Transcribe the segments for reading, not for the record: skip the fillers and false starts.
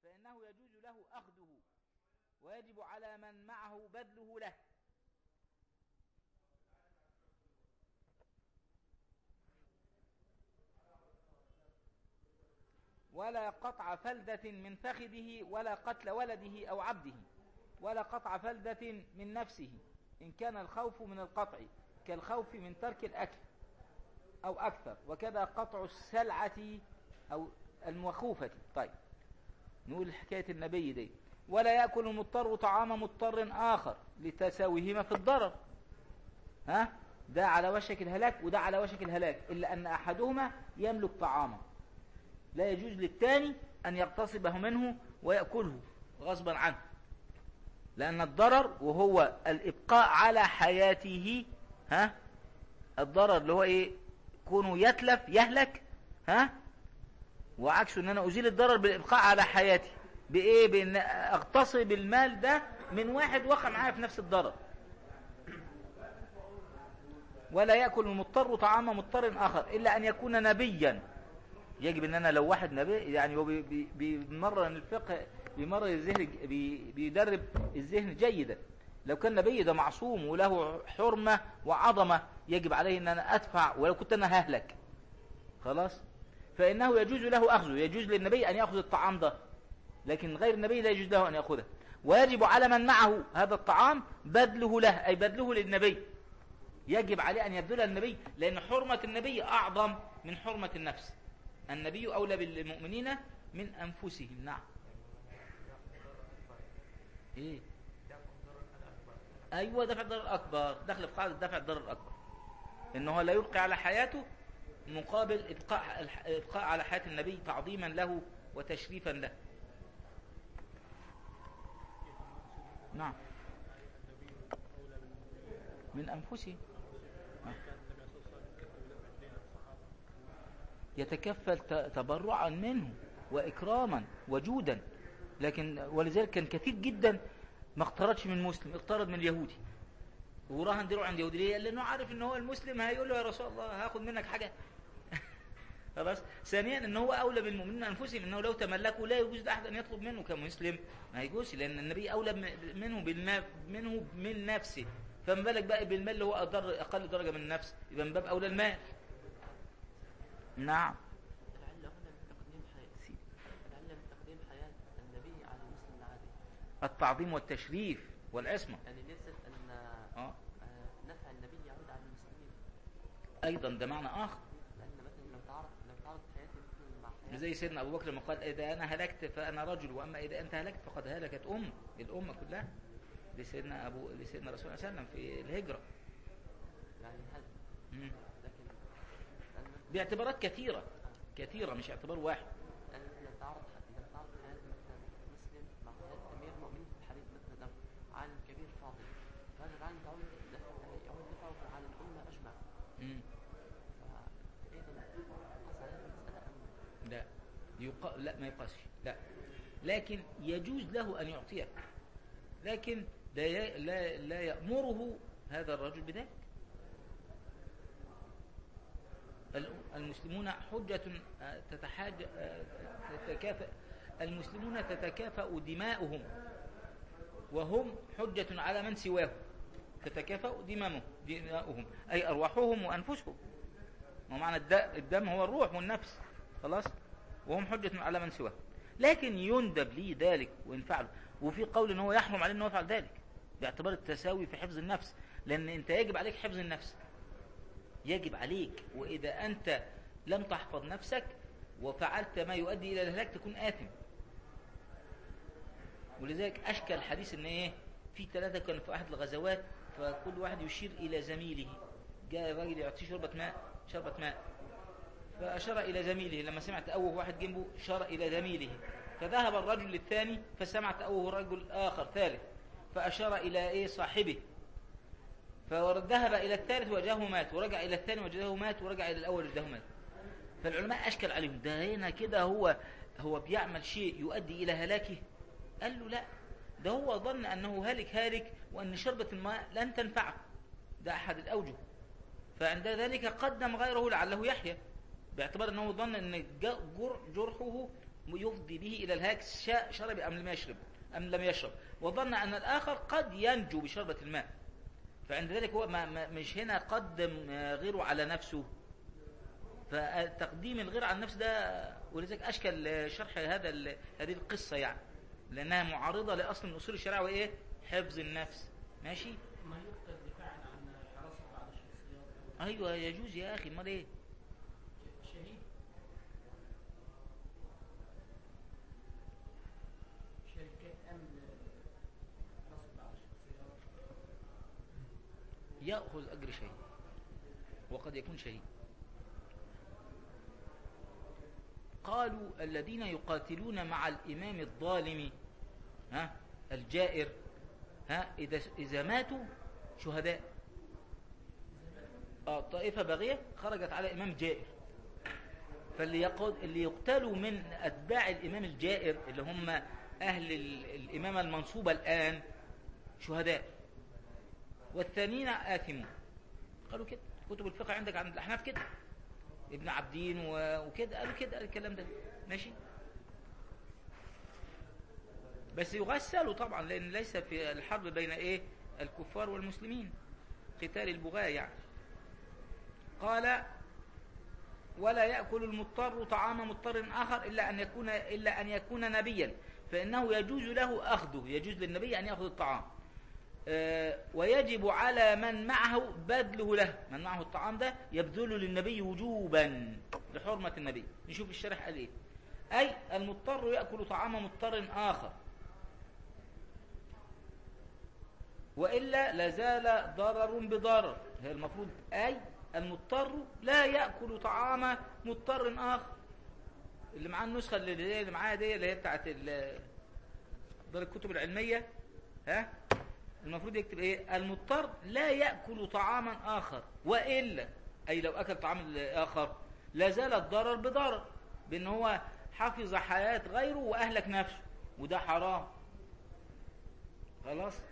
فإنه يجوز له أخذه ويجب على من معه بذله له. ولا قطع فلدة من فخذه ولا قتل ولده أو عبده ولا قطع فلدة من نفسه إن كان الخوف من القطع كالخوف من ترك الأكل أو أكثر، وكذا قطع السلعة أو المخوفة. طيب نقول حكاية النبي دي. ولا يأكل المضطر طعام مضطر آخر لتساويهما في الضرر. ده على وشك الهلاك وده على وشك الهلاك، إلا أن أحدهما يملك طعاما، لا يجوز للثاني أن يغتصبه منه ويأكله غصبا عنه، لأن الضرر وهو الإبقاء على حياته. الضرر اللي هو إيه؟ كونه يتلف يهلك، وعكسه أن أنا أزيل الضرر بالإبقاء على حياتي بإيه؟ بأن أغتصب المال ده من واحد وقع معايا في نفس الضرر. ولا يأكل المضطر طعام مضطر آخر إلا أن يكون نبيا. يجب أن أنا لو واحد نبي يعني هو بيمرن الفقه، بيمرن الذهن، بيدرب الذهن جيدا. لو كان نبي ده معصوم وله حرمة وعظمة، يجب عليه أن أنا أدفع ولو كنت أنا ههلك خلاص. فإنه يجوز له أخذه، يجوز للنبي أن يأخذ الطعام ده، لكن غير النبي لا يجوز له أن يأخذه. ويجب على من معه هذا الطعام بذله له، أي بذله للنبي، يجب عليه أن يبذله للنبي، لأن حرمة النبي أعظم من حرمة النفس. النبي أولى بالمؤمنين من أنفسهم. نعم. إيه؟ أيوة، دفع الضرر الأكبر، دخل في قاعدة دفع الضرر الأكبر، إنه لا يلقي على حياته مقابل إبقاء على حياة النبي تعظيما له وتشريفا له. نعم، من أنفسهم. يتكفل تبرعا منه وإكراما وجودا، لكن ولذلك كان كثير جدا ما اقترضش من مسلم، اقترض من اليهودي وراهن ديره عند يهودي. ليه؟ لأنه عارف ان هو المسلم هيقول له يا رسول الله هاخد منك حاجة. خلاص. ثانيا ان هو اولى بالمؤمنين انفسهم، انه لو تملكوا لا يجوز لاحد ان يطلب منه كمسلم، ما يجوز، لان النبي اولى منه من نفسه، فما بالك بقى بالمال اللي هو اقل درجة من النفس، يبقى من باب اولى المال. نعم. التعظيم والتشريف والعصمة، يعني ليست أن نفع النبي يعود على المسلمين أيضا، ده معنى آخر. لأن مثلا لو تعرض حياتي مثل مع حياتي، زي سيدنا أبو بكر لما قال إذا أنا هلكت فأنا رجل، وأما إذا أنت هلكت فقد هلكت الأمة كلها، لسيدنا رسول الله صلى الله عليه وسلم في الهجرة. يعني هذا لكن باعتبارات كثيرة مش اعتبار واحد. يعني لو تعرض حياة مثلا مسلم مع حياة أمير المؤمنين في الحديث مثلا عالم كبير فاضل، فهذا العالم يعود دفعه على الأمة أجمع. فأيضا قاس على هذه المسألة لا ما يقاسش، لا، لكن يجوز له أن يعطيك، لكن لا يأمره هذا الرجل بذلك. المسلمون حجة المسلمون تتكافأ دماؤهم، وهم حجة على من سواهم، تتكافأ دماؤهم أي أرواحهم وأنفسهم، ومعنى الدم هو الروح والنفس، خلاص، وهم حجة على من سواهم، لكن يندب لي ذلك وإن فعله. وفي قول إن هو يحرم عليه إنه يفعل ذلك باعتبار التساوي في حفظ النفس، لأن أنت يجب عليك حفظ النفس، يجب عليك، وإذا أنت لم تحفظ نفسك وفعلت ما يؤدي إلى الهلاك تكون آثم. ولذلك أشكل الحديث إن إيه، في 3 كانوا في أحد الغزوات، فكل واحد يشير إلى زميله، جاء الراجل يعطيه شربة ماء، فأشار إلى زميله، لما سمع تأوه واحد جنبه أشار إلى زميله، فذهب الرجل للثاني فسمع تأوه رجل آخر ثالث، فأشار إلى إيه صاحبه، فذهب إلى الثالث وجهه مات، ورجع إلى الثاني وجهه مات، ورجع إلى الأول وجهه مات. فالعلماء أشكل عليهم، ده هنا كده هو بيعمل شيء يؤدي إلى هلاكه؟ قال له لا، ده هو ظن أنه هالك وأن شربة الماء لن تنفعه، ده أحد الأوجه، فعند ذلك قدم غيره لعله يحيى، باعتبار أنه ظن أن جرحه يفضي به إلى الهلاك، شرب أم لم يشرب، وظن أن الآخر قد ينجو بشربة الماء، فعند ذلك هو مش هنا قدم غيره على نفسه. فتقديم الغير على النفس ده، ولذلك أشكل شرح هذه القصة يعني، لأنها معارضة لأصل من أصول الشريعة، وإيه؟ حفظ النفس. ماشي؟ ما يقتل دفاعا عن حراسة بعض الشخصيات. أيوة يجوز يا أخي، امال إيه؟ شهيد شركات أمن حراسة بعض الشخصيات يأخذ أجر شهيد، وقد يكون شهيد. قالوا الذين يقاتلون مع الإمام الظالم الجائر إذا ماتوا شهداء. طائفة باغية خرجت على إمام جائر، فاللي يقتلوا من أتباع الإمام الجائر اللي هم أهل الإمامة المنصوبة الآن شهداء، والثانيين آثمون. قالوا كده كتب الفقه عندك عند الأحناف كده، ابن عبدين وكده قالوا كده الكلام ده. ماشي؟ بس يغسلوا طبعا، لأن ليس في الحرب بين الكفار والمسلمين، قتال البغاة يعني. قال ولا يأكل المضطر طعام مضطر آخر إلا أن يكون نبيا، فإنه يجوز له أخذه، يجوز للنبي أن يأخذ الطعام، ويجب على من معه بذله له، من معه الطعام ده يبذله للنبي وجوبا لحرمة النبي. نشوف الشرح قال إيه. أي المضطر يأكل طعام مضطر آخر، وإلا لازال ضرر بضرر. هي المفروض أي المضطر لا يأكل طعام مضطر آخر. اللي معاه النسخة اللي معاه دي اللي هي بتاعت الكتب العلمية، المفروض يكتب ايه؟ المضطر لا يأكل طعاما آخر، وإلا أي لو أكل طعام آخر لازال الضرر بضرر، بأن هو حفظ حياة غيره وأهلك نفسه، وده حرام. خلاص؟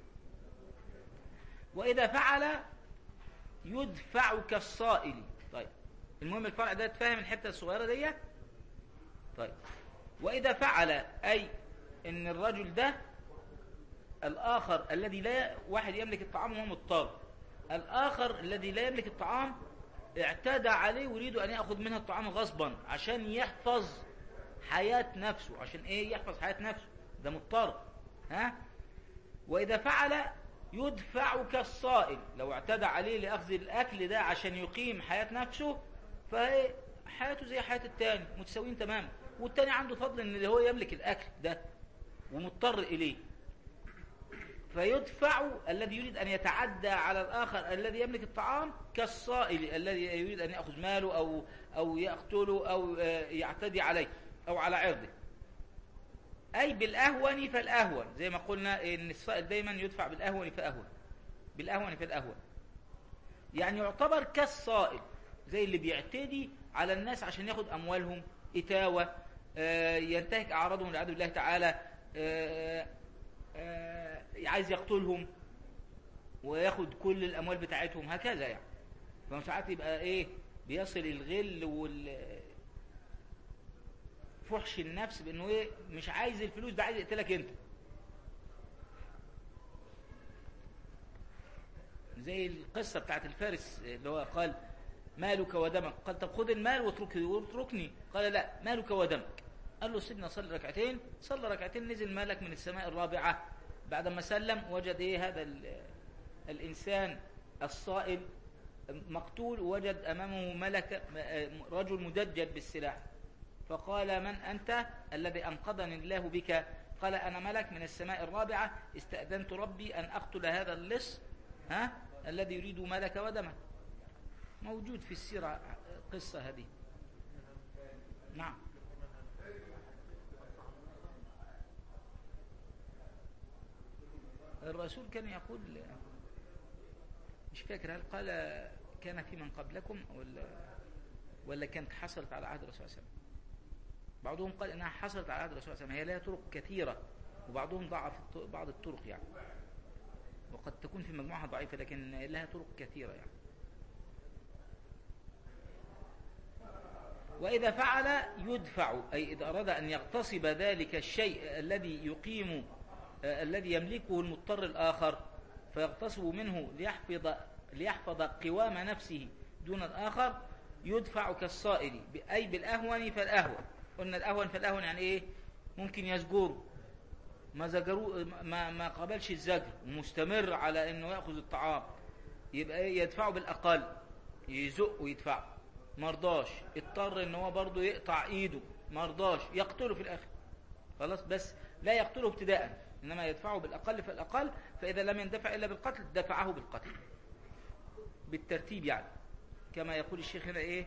وإذا فعل يدفع كالصائل. طيب المهم الفرع ده تفهم الحتة الصغيرة دي. طيب وإذا فعل أي إن الرجل ده الآخر الذي لا، واحد يملك الطعام وهو مضطر، الآخر الذي لا يملك الطعام اعتدى عليه ويريد أن يأخذ منها الطعام غصبا عشان يحفظ حياة نفسه. عشان إيه يحفظ حياة نفسه؟ ده مضطر. وإذا فعل يدفع كالصائل، لو اعتدى عليه لأخذ الأكل ده عشان يقيم حياة نفسه، فهي حياته زي حياة التاني، متساويين تماما، والتاني عنده فضل ان اللي هو يملك الأكل ده ومضطر إليه، فيدفع الذي يريد أن يتعدى على الآخر الذي يملك الطعام كالصائل الذي يريد أن يأخذ ماله أو يقتله أو يعتدي عليه أو على عرضه. أي بالأهون فالأهون، زي ما قلنا إن الصائل دايما يدفع بالأهون فأهون، بالأهون فالأهون، يعني يعتبر كالصائل، زي اللي بيعتدي على الناس عشان ياخد أموالهم، إتاوة، ينتهك أعراضهم لعدو الله تعالى، عايز يقتلهم وياخد كل الأموال بتاعتهم، هكذا يعني. فساعات يبقى بيصل الغل فحش النفس بأنه مش عايز الفلوس ده، عايز يقتلك انت. زي القصة بتاعت الفارس اللي هو قال مالك ودمك، قال طب خد المال واتركني، قال لا مالك ودمك. قال له سيدنا صلي ركعتين، صلى ركعتين، نزل مالك من السماء الرابعة. بعد ما سلم وجد هذا الإنسان الصائل مقتول، ووجد أمامه رجل مدجج بالسلاح، فقال من أنت؟ الذي أنقذني الله بك. قال أنا ملك من السماء الرابعة، استأذنت ربي أن أقتل هذا اللص الذي يريد مالك ودمك. موجود في السيرة قصة هذه. نعم. الرسول كان يقول، مش فاكر هل قال كان في من قبلكم ولا كانت حصلت على عهد الرسول صلى الله عليه وسلم. بعضهم قال انها حصلت على عهد الرسول صلى الله عليه وسلم، هي لها طرق كثيرة، وبعضهم ضعف بعض الطرق يعني، وقد تكون في مجموعها ضعيفة، لكن لها طرق كثيرة يعني. وإذا فعل يدفع، أي إذا أراد أن يغتصب ذلك الشيء الذي يقيم الذي يملكه المضطر الآخر فيغتصب منه ليحفظ قوام نفسه دون الآخر، يدفع كالصائل، أي بالأهون فالأهون. قلنا الأهون فالأهون يعني إيه؟ ممكن يزجره، ما قبلش الزجر ومستمر على أنه يأخذ الطعام، يبقى يدفعه بالأقل، يزق ويدفعه، مرضاش، اضطر ان هو برضه يقطع ايده، مرضاش، يقتله في الاخر خلاص، بس لا يقتله ابتداء، انما يدفعه بالاقل فالاقل، فاذا لم يندفع الا بالقتل دفعه بالقتل بالترتيب، يعني كما يقول الشيخ هنا ايه،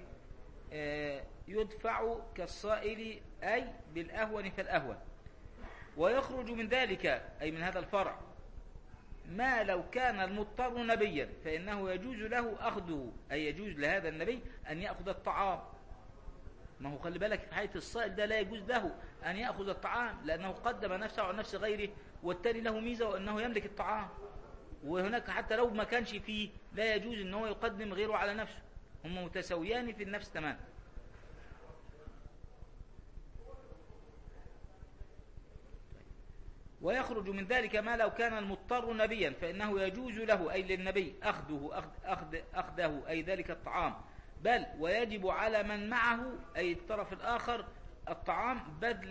يدفع كالصائل، اي بالاهون فالاهون. ويخرج من ذلك، اي من هذا الفرع، ما لو كان المضطر نبيا فإنه يجوز له أخذه، أي يجوز لهذا النبي أن يأخذ الطعام. ما هو خلي بالك في حالة الصائل ده لا يجوز له أن يأخذ الطعام، لأنه قدم نفسه على نفس غيره، والتاني له ميزة وأنه يملك الطعام، وهناك حتى لو ما كانش فيه لا يجوز أنه يقدم غيره على نفسه، هم متساويان في النفس تمام. ويخرج من ذلك ما لو كان المضطر نبيا فإنه يجوز له، أي للنبي، أخذه أي ذلك الطعام، بل ويجب على من معه، أي الطرف الآخر، الطعام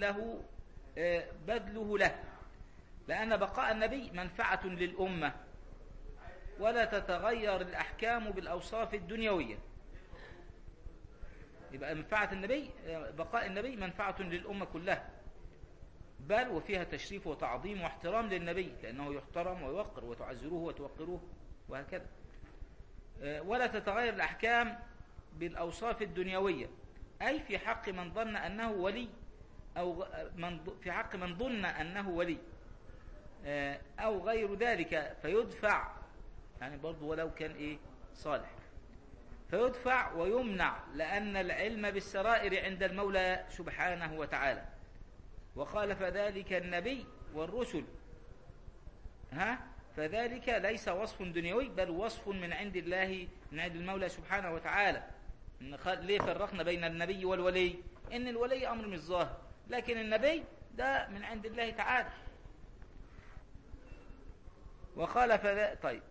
بذله له، لأن بقاء النبي منفعة للأمة، ولا تتغير الأحكام بالأوصاف الدنيوية. يبقى منفعة النبي، بقاء النبي منفعة للأمة كلها، بل وفيها تشريف وتعظيم واحترام للنبي، لأنه يحترم ويوقر، وتعزروه وتوقروه وهكذا. ولا تتغير الأحكام بالأوصاف الدنيوية، أي في حق من ظن أنه ولي، أو في حق من ظن أنه ولي أو غير ذلك، فيدفع، يعني برضو ولو كان إيه صالح، فيدفع ويمنع، لأن العلم بالسرائر عند المولى سبحانه وتعالى، وخالف ذلك النبي والرسل، فذلك ليس وصف دنيوي، بل وصف من عند الله، من عند المولى سبحانه وتعالى. ليه فرقنا بين النبي والولي؟ إن الولي أمر مش ظاهر، لكن النبي ده من عند الله تعالى. وخالف ذلك، طيب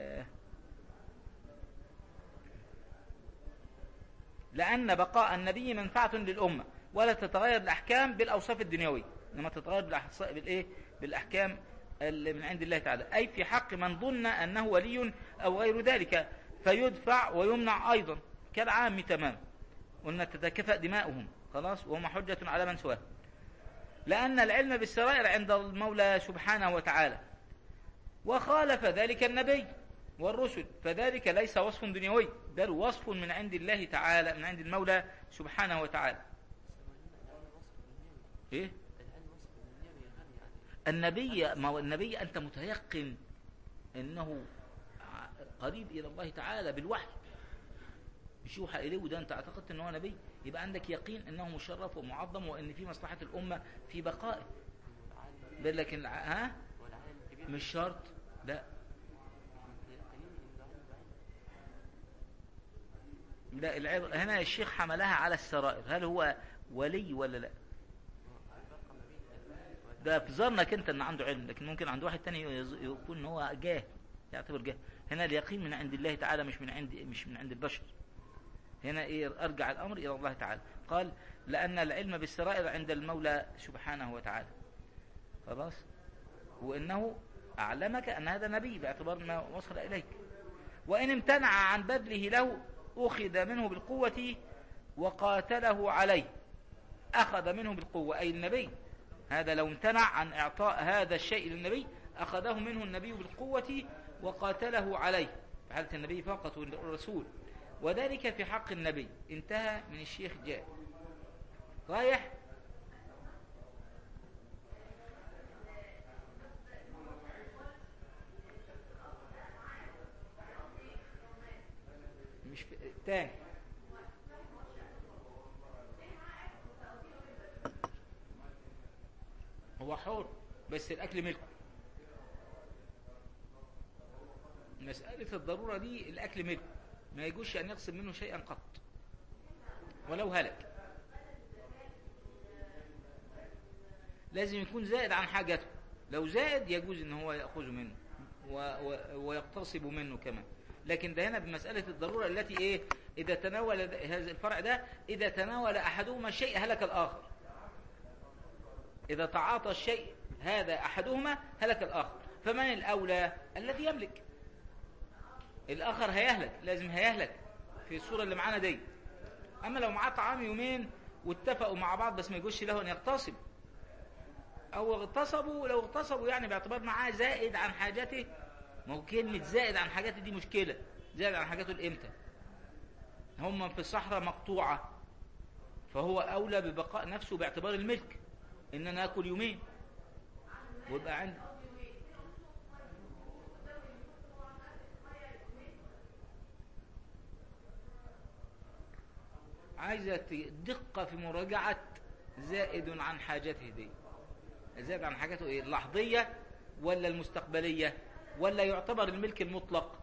لأن بقاء النبي منفعة للأمة، ولا تتغير الأحكام بالأوصاف الدنيوية، إنما تتغير بالأحكام اللي من عند الله تعالى، أي في حق من ظن أنه ولي أو غير ذلك، فيدفع ويمنع أيضا كالعام تمام، وأن تتكافأ دماؤهم خلاص، وهم حجة على من سواه، لأن العلم بالسرائر عند المولى سبحانه وتعالى. وخالف ذلك النبي والرسل، فذلك ليس وصف دنيوي، بل وصف من عند الله تعالى، من عند المولى سبحانه وتعالى. ايه النبي؟ ما هو النبي انت متيقن انه قريب الى الله تعالى بالوحي، مش يوحى اليه، وده انت اعتقدت ان هو نبي، يبقى عندك يقين انه مشرف ومعظم، وان في مصلحة الامة في بقائه. لكن مش شرط، لا هنا الشيخ حملها على السرائر، هل هو ولي ولا لا؟ ده في ظنك انت ان عنده علم، لكن ممكن عند واحد تاني يكون ان هو جاهل، يعتبر جاهل. هنا اليقين من عند الله تعالى، مش من عند البشر. هنا ايه؟ ارجع الامر الى الله تعالى. قال لان العلم بالسرائر عند المولى سبحانه وتعالى، خلاص، وانه اعلمك ان هذا نبي باعتبار ما وصل اليك، وان امتنع عن بذله له اخذ منه بالقوة وقاتله عليه. اخذ منه بالقوة اي النبي، هذا لو امتنع عن اعطاء هذا الشيء للنبي اخذه منه النبي بالقوة وقاتله عليه، في حالة النبي فقط والرسول، وذلك في حق النبي. انتهى من الشيخ جاء رايح. مش تاني هو حر، بس الأكل ملكه. مسألة الضرورة دي الأكل ملكه، ما يجوش أن يقسم منه شيئا قط ولو هلك. لازم يكون زائد عن حاجته. لو زائد يجوز ان هو يأخذ منه ويقتصب منه كمان. لكن ده هنا بمسألة الضرورة التي ايه، اذا تناول هذا الفرع ده، اذا تناول احدهما الشيء هلك الاخر. اذا تعاطى الشيء هذا احدهما هلك الاخر. فمن الاولى؟ الذي يملك. الاخر هيهلك، لازم هيهلك في الصورة اللي معانا دي. اما لو معاه طعام يومين واتفقوا مع بعض بس ما يجوزش له ان يغتصب، او اغتصبوا، لو اغتصبوا يعني باعتبار معاه زائد عن حاجته. ما هو كلمة زائد عن حاجته دي مشكلة. زائد عن حاجته الامتى؟ هم في الصحراء مقطوعة، فهو اولى ببقاء نفسه باعتبار الملك، ان انا اكل يومين ويبقى عندي. عايزة دقة في مراجعة زائد عن حاجته دي. زائد عن حاجته ايه؟ اللحظية ولا المستقبلية ولا يعتبر الملك المطلق؟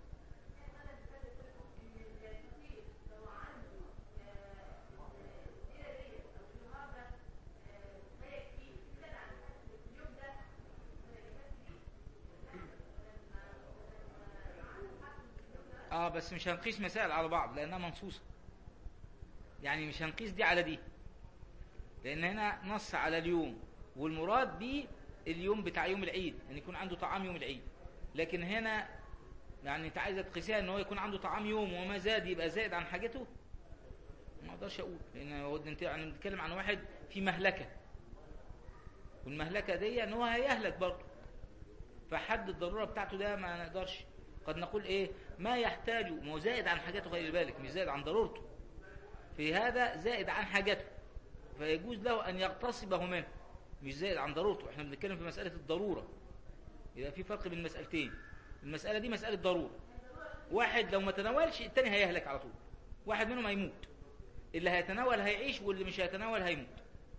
بس مش هنقيس مسائل على بعض لانها منصوصة. يعني مش هنقيس دي على دي، لان هنا نص على اليوم، والمراد به اليوم بتاع يوم العيد، ان يكون عنده طعام يوم العيد. لكن هنا يعني انت عايزه تقيسها ان هو يكون عنده طعام يوم وما زاد يبقى زائد عن حاجته. ما اقدرش اقول، لان انت يعني بنتكلم عن واحد في مهلكه، والمهلكه دي ان هو هيهلك برضه. فحد الضروره بتاعته ده ما نقدرش. قد نقول ايه ما يحتاجه، ما هو زائد عن حاجته، خلي بالك مش زائد عن ضرورته. في هذا زائد عن حاجته فيجوز له ان يغتصبه منه، مش زائد عن ضرورته. احنا بنتكلم في مسألة الضرورة. يبقى في فرق بين مسألتين. المسألة دي مسألة ضرورة. واحد لو ما تناولش التاني هيهلك على طول، واحد منهم هيموت. اللي هيتناول هيعيش واللي مش هيتناول هيموت.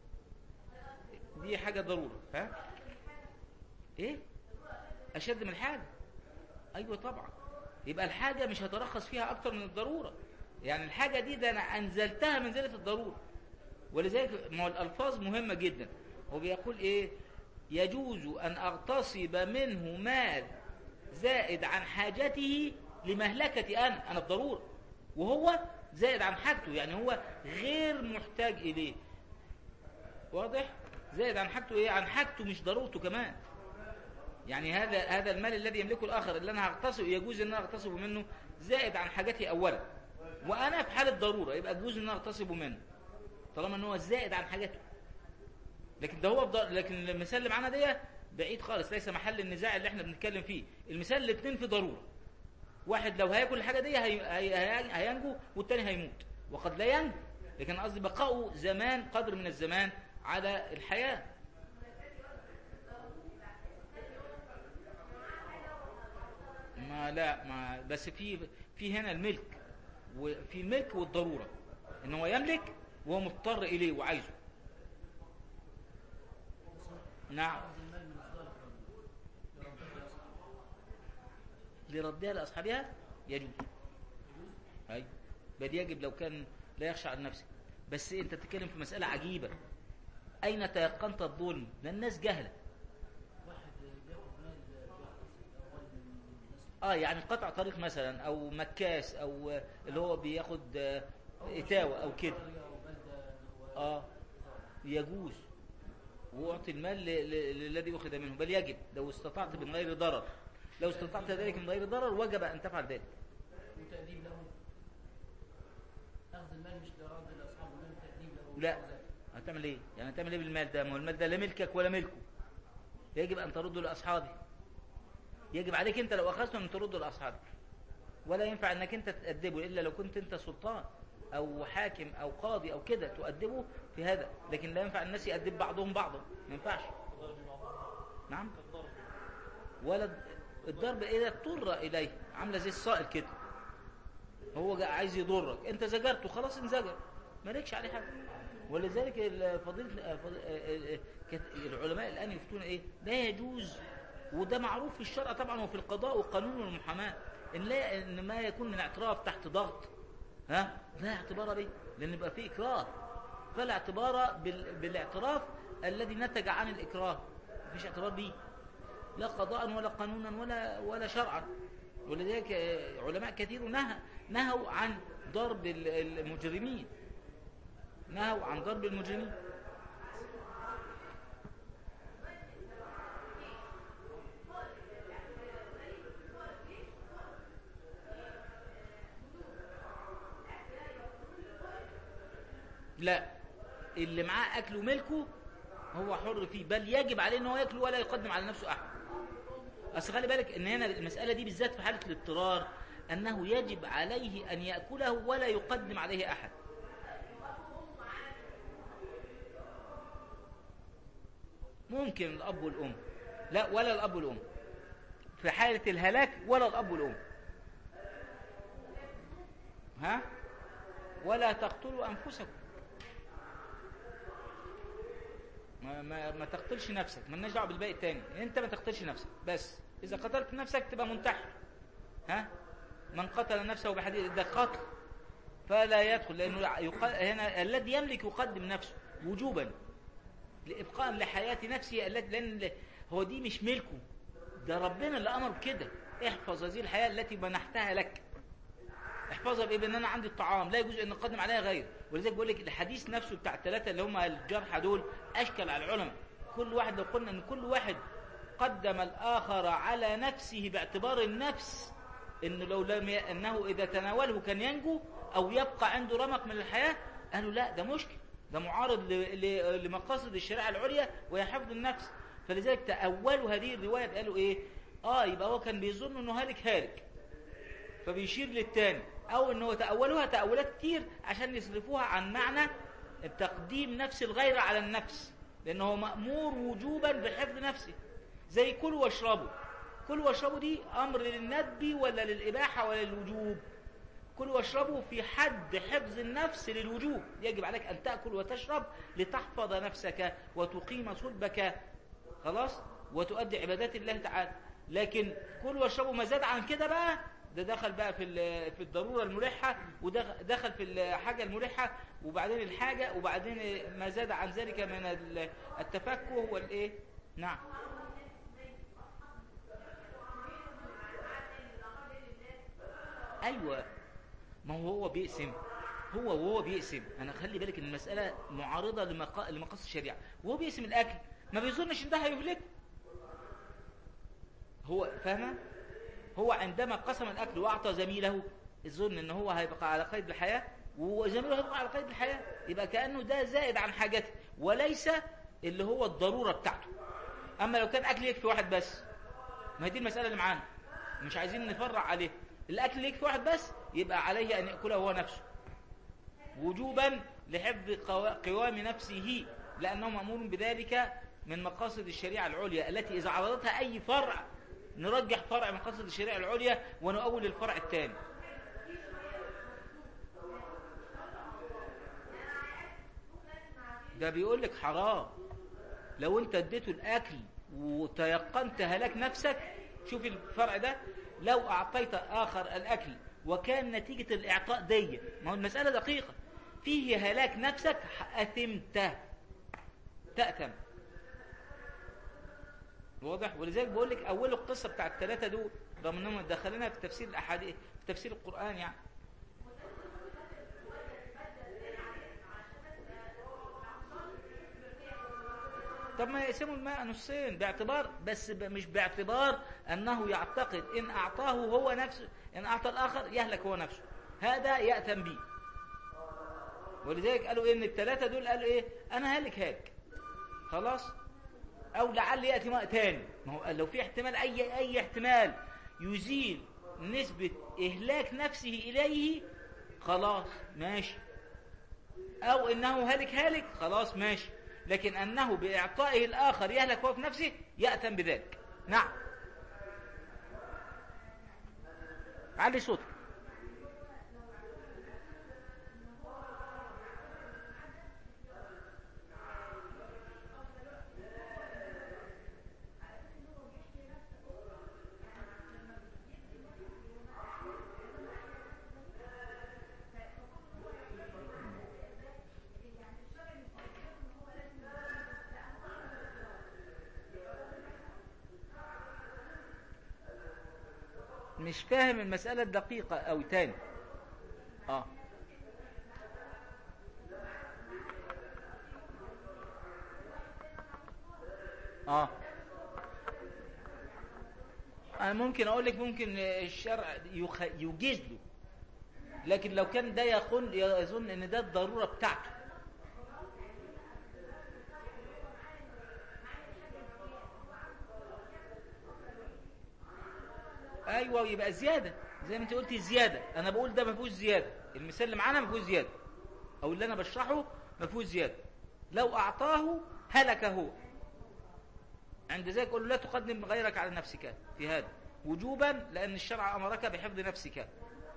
دي حاجة ضرورة. ها ايه اشد من الحاجة؟ ايوه طبعا. يبقى الحاجة مش هترخص فيها اكتر من الضرورة. يعني الحاجة دي ده انا انزلتها منزلة الضرورة. ولذلك ما هو الالفاظ مهمة جدا. هو بيقول ايه؟ يجوز ان اغتصب منه مال زائد عن حاجته لمهلكتي انا الضرورة، وهو زائد عن حاجته، يعني هو غير محتاج اليه. واضح؟ زائد عن حاجته ايه؟ عن حاجته مش ضرورته كمان. يعني هذا المال الذي يملكه الاخر اللي انا هغتصبه، يجوز ان انا اغتصبه منه زائد عن حاجتي اولا، وانا في حالة ضرورة يبقى يجوز ان انا اغتصبه منه طالما ان هو زائد عن حاجته. لكن ده هو لكن المثال اللي معانا ده بعيد خالص، ليس محل النزاع اللي احنا بنتكلم فيه. المثال الاثنين في ضرورة. واحد لو هياكل الحاجة دي هينجو، والتاني هيموت. وقد لا ينجو، لكن قصدي بقاؤه زمان قدر من الزمان على الحياة. ما بس في هنا الملك، وفي الملك والضرورة، ان هو يملك وهو مضطر اليه وعايزه. نعم. لردها لأصحابها يجوز. أي بل يجب لو كان لا يخشى على نفسه. بس انت تتكلم في مسألة عجيبة. اين تيقنت الظلم؟ ده الناس جهلة. يعني قطع طريق مثلا، او مكاس، او اللي هو بياخد اتاوة او كده. يجوز واعطي المال للذي اخذ منه. بل يجب لو استطعت من غير ضرر. لو استطعت ذلك من غير ضرر وجب ان تفعل ذلك. وتأديب له. اخذ المال مش لرد الاصحاب، ولا تأديب له. لا، هتعمل ايه؟ يعني هتعمل ايه بالمال ده؟ ما هو المال ده لا ملكك ولا ملكه. يجب ان ترده لاصحابه. يجب عليك انت لو اخذته ان ترده لاصحابه. ولا ينفع انك انت تأدبه الا لو كنت انت سلطان او حاكم او قاضي او كده تؤدبه في هذا. لكن لا ينفع الناس يأدب بعضهم بعضا، ما ينفعش. نعم. ولا الضرب اذا اضطر اليه، عامله زي الصائل كده. هو عايز يضرك، انت زجرته خلاص انزجر، مالكش عليه حاجه. ولذلك العلماء الان يفتون ايه؟ لا يجوز. وده معروف في الشرع طبعا وفي القضاء والقانون والمحاماه، ان ما يكون من اعتراف تحت ضغط لا اعتبار به، لان يبقى فيه اكراه. فلا اعتبار بالاعتراف الذي نتج عن الإكراه، مفيش اعتبار به لا قضاء ولا قانونا ولا شرعا. ولذلك علماء كثير نهوا عن ضرب المجرمين، نهوا عن ضرب المجرمين. لا، اللي معاه أكل وملكه هو حر فيه، بل يجب عليه ان هو ياكله ولا يقدم على نفسه أحد. أصل خلي بالك ان هنا المسألة دي بالذات في حالة الاضطرار أنه يجب عليه أن يأكله ولا يقدم عليه أحد. ممكن الأب والأم، لا ولا الأب والأم في حالة الهلاك، ولا الأب والأم. ها، ولا تقتلوا أنفسكم، ما تقتلش نفسك، مالناش دعوه بالباقي التاني، انت ما تقتلش نفسك، بس اذا قتلت نفسك تبقى منتحر. ها، من قتل نفسه بحديد ده قتل فلا يدخل، لانه هنا الذي يملك يقدم نفسه وجوبا لابقاء لحياه نفسه، لان هو دي مش ملكه، ده ربنا اللي امر كده، احفظ هذه الحياه التي منحتها لك، احفظها بايه؟ بان انا عندي الطعام لا يجوز ان اقدم عليها غير. ولذلك بقول لك الحديث نفسه بتاع الثلاثه اللي هم الجرحى دول اشكل على العلماء. كل واحد لو قلنا ان كل واحد قدم الاخر على نفسه باعتبار النفس، انه لو لم انه اذا تناوله كان ينجو او يبقى عنده رمق من الحياه، قالوا لا ده مشكل، ده معارض لمقاصد الشريعه العليا وهي حفظ النفس. فلذلك تاولوا هذه الروايه قالوا ايه؟ يبقى هو كان بيظن انه هالك، فبيشير للتاني، او انه تأولوها تأولات كتير عشان يصرفوها عن معنى تقديم نفس الغير على النفس، لانه مأمور وجوبا بحفظ نفسه. زي كلوا واشربوا، كلوا واشربوا دي امر للندب ولا للاباحه ولا للوجوب؟ كلوا واشربوا في حد حفظ النفس للوجوب، يجب عليك ان تأكل وتشرب لتحفظ نفسك وتقيم صلبك، خلاص، وتؤدي عبادات الله تعالى. لكن كلوا واشربوا ما زاد عن كده بقى، ده دخل بقى في الضرورة الملحة، ودخل في الحاجة الملحة، وبعدين الحاجة، وبعدين ما زاد عن ذلك من التفكه والايه. نعم. ايوه، ما هو بيقسم، وهو بيقسم، انا خلي بالك ان المسألة معارضة لمقاصد الشريعة، وهو بيقسم الاكل ما بيظنش ان ده هيهلكه، هو فاهمه؟ هو عندما قسم الأكل وأعطى زميله الظن أنه هو هيبقى على قيد الحياة وزميله هيبقى على قيد الحياة، يبقى كأنه ده زائد عن حاجته وليس اللي هو الضرورة بتاعته. أما لو كان أكل يكفي واحد بس، ما هي دي المسألة اللي معانا، مش عايزين نفرع عليه، الأكل يكفي واحد بس يبقى عليه أن يأكله هو نفسه وجوبا لحفظ قوام نفسه، لأنه مأمور بذلك من مقاصد الشريعة العليا التي إذا عرضتها أي فرع نرجح فرع من مقاصد الشريعة العليا ونؤول الفرع الثاني. ده بيقول لك حرام لو انت اديته الاكل وتيقنت هلاك نفسك. شوف الفرع ده، لو اعطيت اخر الاكل وكان نتيجة الاعطاء دي، ما هو المسألة دقيقة، فيه هلاك نفسك، اثمت، تأثم، واضح؟ ولذلك بقول لك اول القصه بتاع الثلاثه دول رغم انهم دخلنا في تفسير الاحاديث، في تفسير القران يعني. طب ما يقسموا الماء نصين باعتبار، بس مش باعتبار انه يعتقد ان اعطاه هو نفسه، ان اعطى الاخر يهلك هو نفسه، هذا يأثم به. ولذلك قالوا ان الثلاثه دول قالوا ايه؟ انا هالك خلاص، او لعل يأتي ماء تاني. ما هو لو في احتمال، اي احتمال يزيل نسبة اهلاك نفسه اليه خلاص ماشي، او انه هالك خلاص ماشي، لكن انه باعطائه الاخر يهلك هو في نفسه يأتم بذلك. نعم. علي صوتك. مش فاهم المسألة الدقيقة أو تاني. أنا ممكن أقول لك ممكن الشرع يجيز له، لكن لو كان ده يظن إن ده الضرورة بتاعته. أيوة، يبقى زيادة زي ما أنت قلتي زيادة. أنا بقول ده ما فيهوش زيادة، المثال اللي معانا ما فيهوش زيادة، أو اللي أنا بشرحه ما فيهوش زيادة. لو أعطاه هلك هو. عند ذلك قل لا تقدم غيرك على نفسك في هذا وجوبا، لأن الشرع أمرك بحفظ نفسك.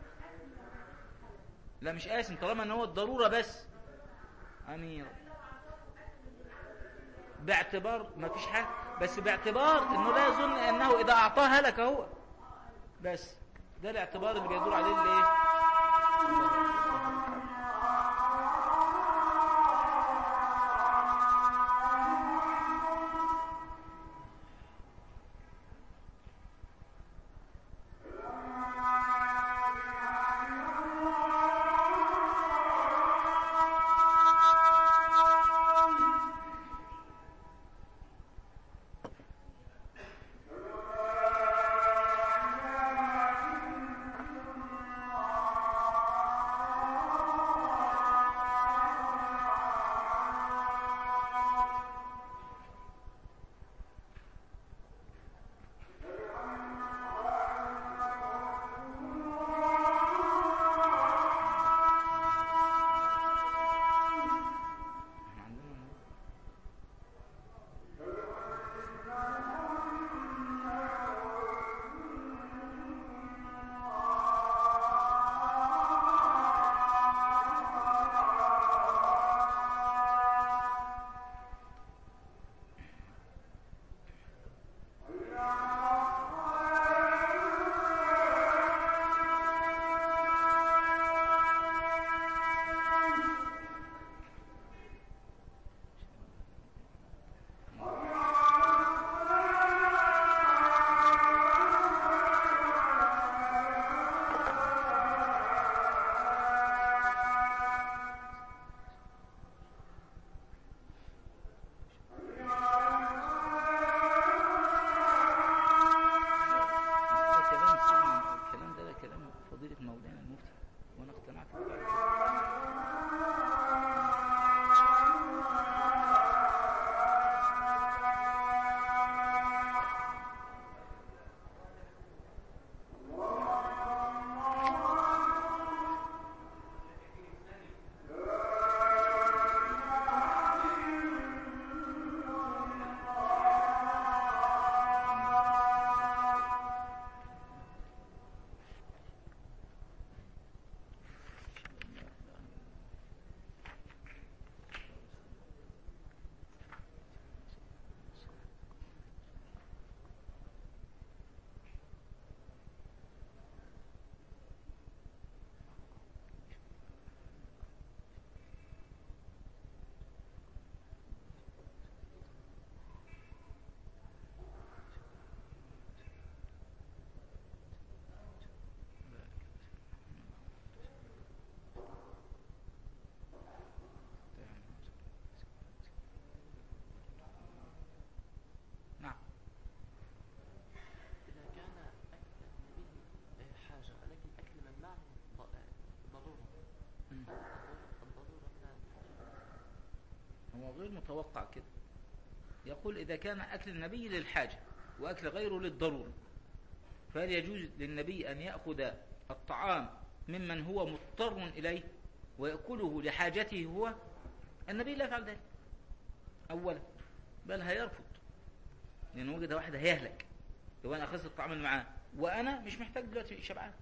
لا مش آثم طالما أنه هو الضرورة بس. أمير باعتبار ما فيش حاجة، بس باعتبار أنه لا يظن أنه إذا أعطاه هلك هو بس. ده الاعتبار اللي بيدور عليه اللي غير متوقع كده. يقول إذا كان أكل النبي للحاجة وأكل غيره للضرورة، فهل يجوز للنبي أن يأخذ الطعام ممن هو مضطر إليه ويأكله لحاجته هو؟ النبي لا يفعل ذلك أولا، بل هيرفض، لأن وجد واحد هيهلك لو أنا أخذت الطعام اللي معاه وأنا مش محتاج دلوقتي شبعان.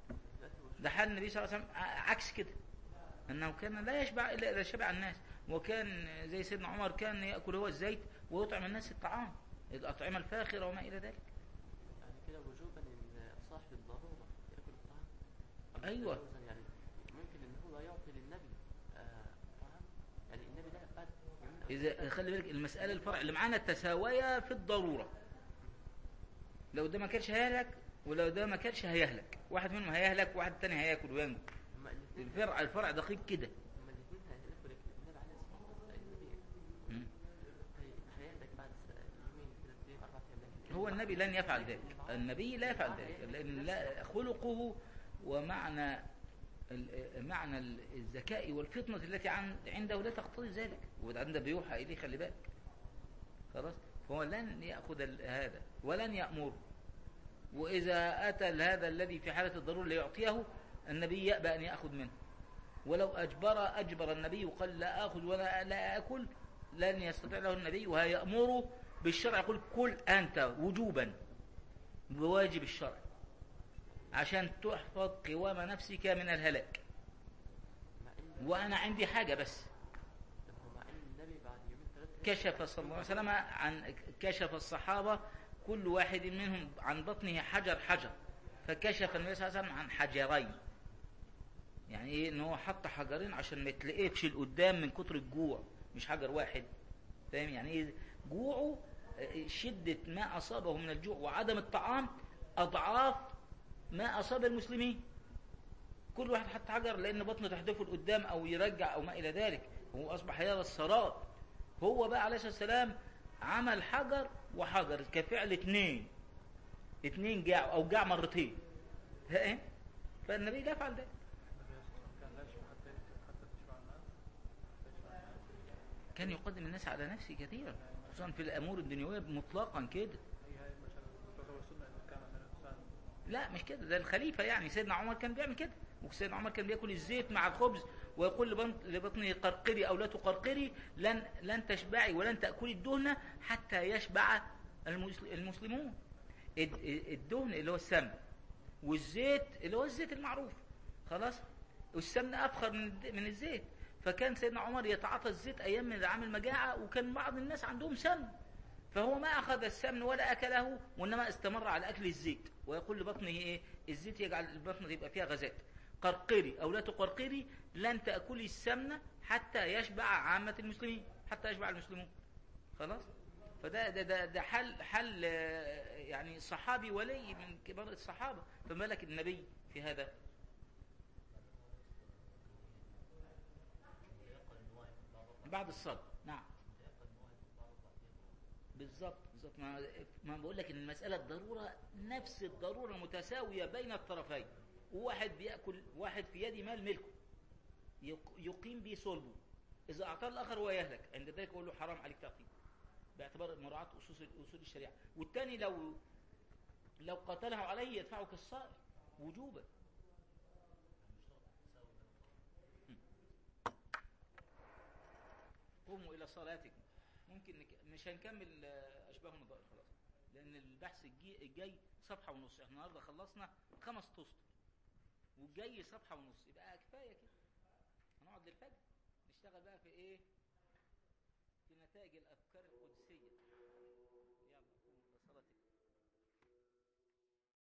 ده حال النبي صلى الله عليه وسلم عكس كده، أنه كان لا يشبع إلا إذا شبع الناس، وكان زي سيدنا عمر كان يأكل هو الزيت ويطعم الناس الطعام، الأطعمة الفاخرة وما إلى ذلك. يعني كده وجوبا إن صاحب الضرورة يأكل الطعام. أيوة، يعني ممكن إن هو يعطي للنبي طعام، يعني النبي ده بعد إذا خلي بالك المسألة الفرع اللي معانا التساوية في الضرورة. لو ده ما كانش هالك ولو ده ما كانش هيهلك، واحد منهم هيهلك وواحد تاني هياكل وينجو. هما الاثنين الفرع دقيق كده. هما الاثنين هيهلكوا، لكن النبي عليه الصلاة والسلام النبي مم. هيهلك بعد يومين 3 أيام 4 أيام، لكن هو النبي لن يفعل ذلك، النبي لا يفعل ذلك، لأن خلقه ومعنى معنى الذكاء والفطنة التي عنده لا تقتضي ذلك، وعنده بيوحى إليه، خلي بالك. خلاص، فهو لن يأخذ هذا ولن يأمر. وإذا أتى هذا الذي في حالة الضرورة ليعطيه، النبي يأبى أن يأخذ منه، ولو أجبر النبي قال لا أخذ ولا لا أكل، لن يستطيع له النبي، وهيأمره بالشرع، يقول كل أنت وجوبا بواجب الشرع عشان تحفظ قوام نفسك من الهلاك. وأنا عندي حاجة بس، مع ان النبي بعد يومين 3 كشف صلى الله عليه وسلم كشف الصحابة كل واحد منهم عن بطنه حجر حجر، فكشف النبي صلى الله عليه وسلم عن حجرين. يعني ايه؟ ان هو حط حجرين عشان ما يتلقيتش القدام من كتر الجوع، مش حجر واحد. فاهم يعني ايه؟ جوعه شدة ما أصابه من الجوع وعدم الطعام أضعاف ما أصاب المسلمين. كل واحد حط حجر لأن بطنه تحدفه لقدام أو يرجع أو ما إلى ذلك، هو أصبح يرى السراب. هو بقى عليه الصلاة والسلام عمل حجر وحجر كفعل اتنين جاع أو جاع مرتين. ها، فالنبي لا يفعل ذلك. كان يقدم الناس على نفسه كثيرا، خصوصا في الأمور الدنيوية مطلقا كده. لا مش كده، ده الخليفة يعني. سيدنا عمر كان بيعمل كده، وسيدنا عمر كان بيأكل الزيت مع الخبز، ويقول لبطنه قرقري أو لا تقرقري، لن تشبعي ولن تأكلي الدهن حتى يشبع المسلمون. الدهن اللي هو السمن، والزيت اللي هو الزيت المعروف. خلاص، والسمن أفخر من الزيت. فكان سيدنا عمر يتعاطى الزيت أيام من عام المجاعة، وكان بعض الناس عندهم سمن، فهو ما أخذ السمن ولا أكله، وإنما استمر على أكل الزيت، ويقول لبطنه إيه؟ الزيت يجعل البطن يبقى فيها غازات. قرقري أو لا تقرقري، لن تأكلي السمنة حتى يشبع عامة المسلمين، حتى يشبع المسلمون. خلاص، فده ده حل يعني صحابي ولي من كبار الصحابة، فما لك النبي في هذا؟ بعد الصلاة، نعم. بالظبط. ما بقول لك ان المسألة الضرورة نفس الضرورة متساوية بين الطرفين. وواحد بيأكل، واحد في يد مال ملكه يقيم به صلبه، إذا أعطاه الآخر هو يهلك، عند ذلك يقول له حرام عليك تعطيه، باعتبار مراعاة أصول الشريعة. والثاني لو قتله عليه يدفعه كالصائل وجوبا. قوموا إلى صلاتكم. ممكن مش هنكمل أشباه النظائر خلاص، لأن البحث الجاي صفحة ونص. احنا النهارده خلصنا 5 أسطر، والجاي صفحة ونص، يبقى كفاية كده. هنقعد للفجر نشتغل بقى في ايه؟ في نتائج الأفكار القدسية.